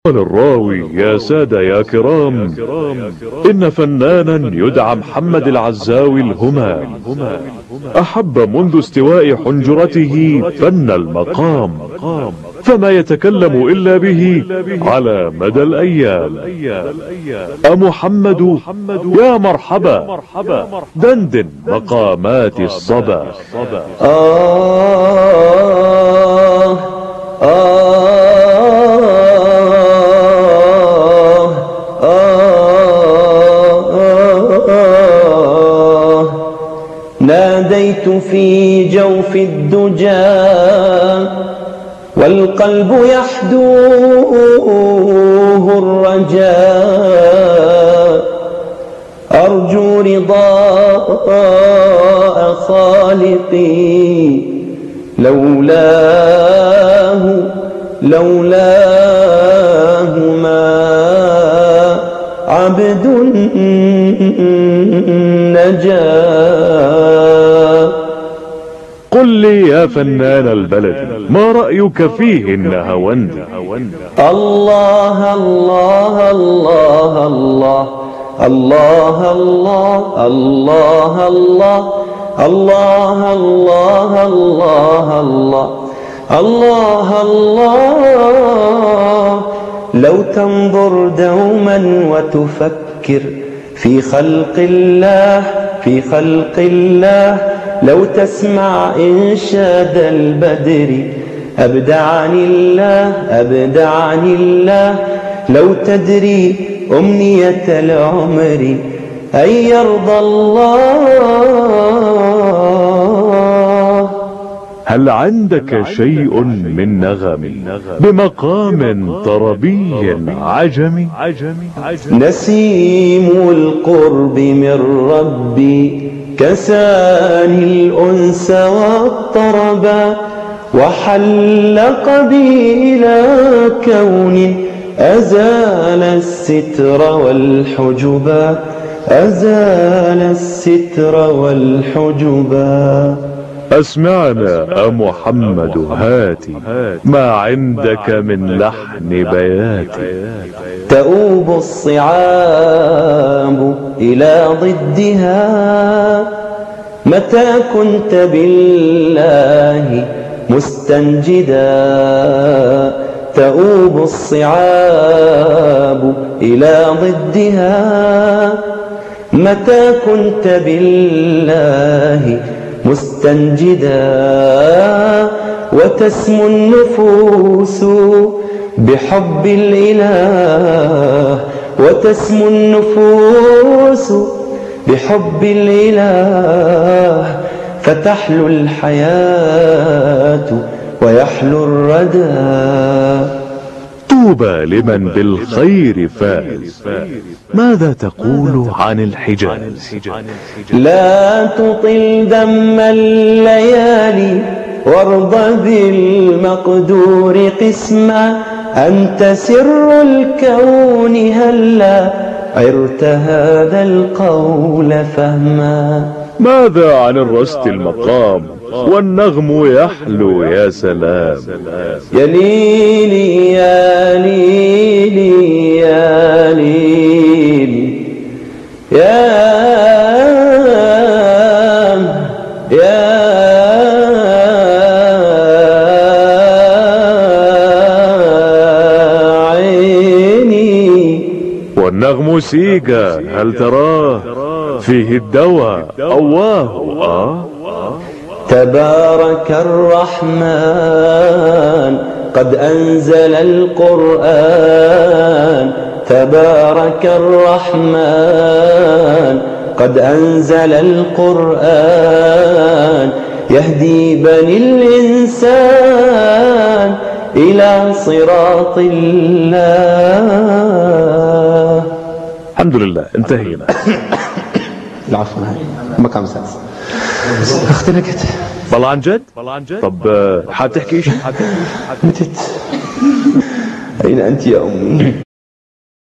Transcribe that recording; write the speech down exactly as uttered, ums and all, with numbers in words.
قال الراوي: يا سادة يا كرام، إن فنانا يدعى محمد العزاوي الهمام أحب منذ استواء حنجرته فن المقام، فما يتكلم إلا به على مدى الأيام. أمحمد يا مرحبا، دندن مقامات الصبا. آه آه ناديت في جوف الدجى والقلب يحدوه الرجاء، أرجو رضاء خالقي لولاه لولاه ما عبد نجا. قل لي يا فنان البلد، ما رأيك فيه النهاوند؟ الله الله الله الله الله الله الله الله الله الله الله الله الله. لو تنظر دوما وتفكر في خلق الله في خلق الله، لو تسمع إنشاد البدر أبدعني الله أبدعني الله، لو تدري أمنية العمر أن يرضى الله. هل عندك شيء من نغم بمقام طربي عجمي؟ نسيم القرب من ربي كساني الأنس والطربا، وحلق بي إلى كون أزال الستر والحجبا أزال الستر والحجبا. أسمعنا أمحمد هاتي ما عندك من لحن بياتي. تؤوب الصعاب إلى ضدها متى كنت بالله مستنجدا، تؤوب الصعاب إلى ضدها متى كنت بالله مستنجدا، وتسمو النفوس بحب الإله وتسمو النفوس بحب الإله، فتحلو الحياة ويحلو الردى. طوبى لمن بالخير فاز. ماذا تقول عن الحجاز؟ لا تطل دم الليالي وارض بالمقدور قسما، أنت سر الكون هلا عرت هذا القول فهما. ماذا عن الرست المقام والنغم يحلو يا سلام؟ يا ليلي يا ليلي يا ليلي يا يا عيني. والنغم سيجا هل تراه فيه الدواء أواه؟ آه تبارك الرحمن قد أنزل القرآن، تبارك الرحمن قد أنزل القرآن، يهدي بني الإنسان إلى صراط الله. الحمد لله انتهينا. العفو. مقام سادس. اختلقت والله عن جد؟ طب حاب تحكي شيء؟ متت. أين أنت يا أمي؟